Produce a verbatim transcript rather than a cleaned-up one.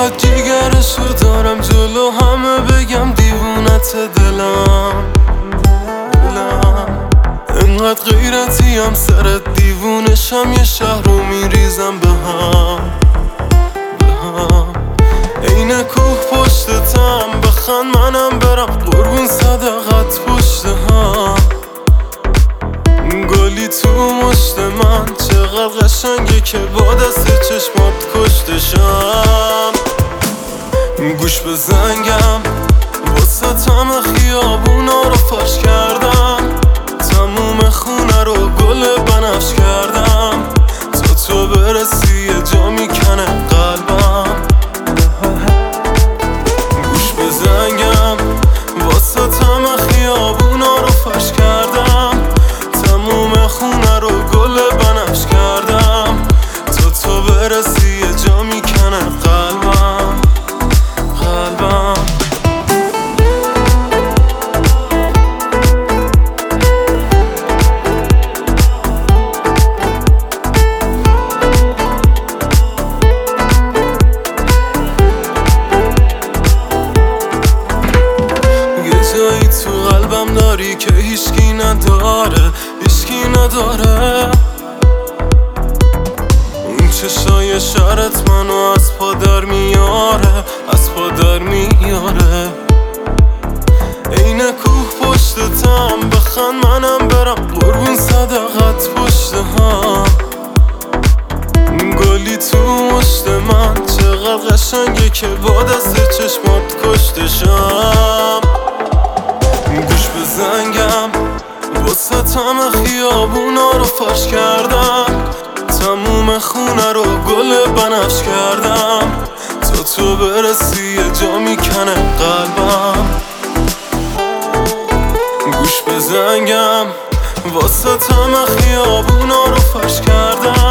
فقط جیگرشو دارم جلو همه بگم دیوونت دلم دلم انقدر غیرتیم سرت دیوونشم یه شهر رو میریزم به هم به هم عین کوه پشتتم بخند منم برم قربون صدقت پشت هم گلی تو مشت من چقدر قشنگه که با دست چشمات کشتشم گوش به زنگم واسه تم خیابونا رو فاش کردم تموم خونه رو گل بنفش کردم تا تو برسی یه جا میکنه قلبم گوش به زنگم واسه تم خیابونا رو فاش کردم تموم خونه رو گل بنفش کردم تا تو برسی یه جا میکنه قلبم قلبم یه جایی تو قلبم داری که هیچکی نداره هیچکی نداره اون چشای شرط منو از پا در میاره از پا در میاره عین کوه پشتتم بخند منم برم قربون صدقت پشت هم گلی تو مشت من چقدر قشنگه که با دست چشمات کشتشم گوش به زنگم واسه تم خیابونا رو فاش کردم تموم خونه رو گل بنفش کردم تا تو برسی یه جا میکنه قلبم گوش به زنگم واسه تم خیابونا رو فاش کردم